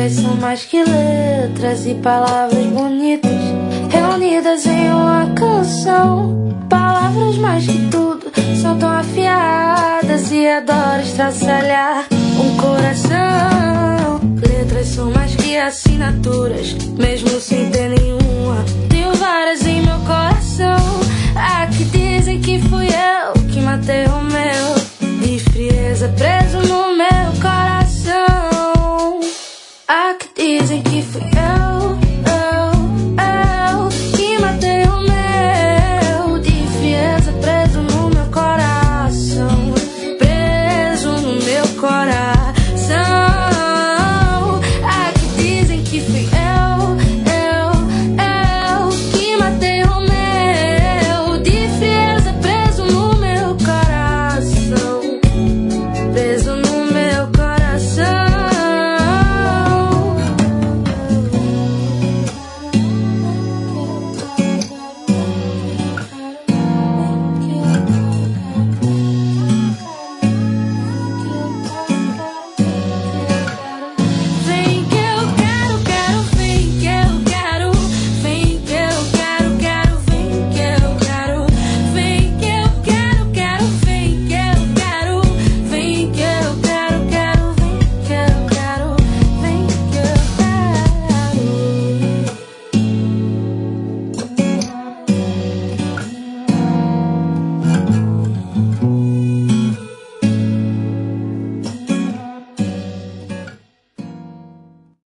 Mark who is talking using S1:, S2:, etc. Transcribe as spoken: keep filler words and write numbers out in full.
S1: Letras são mais que letras e palavras bonitas reunidas em uma canção. Palavras mais que tudo são tão afiadas e adoram estraçalhar um coração. Letras são mais que assinaturas, mesmo sem ter nenhuma. Tenho várias em meu coração. Há que dizem que fui eu que matei o meu, de frieza preso no meu coração. Há que dizem que fui eu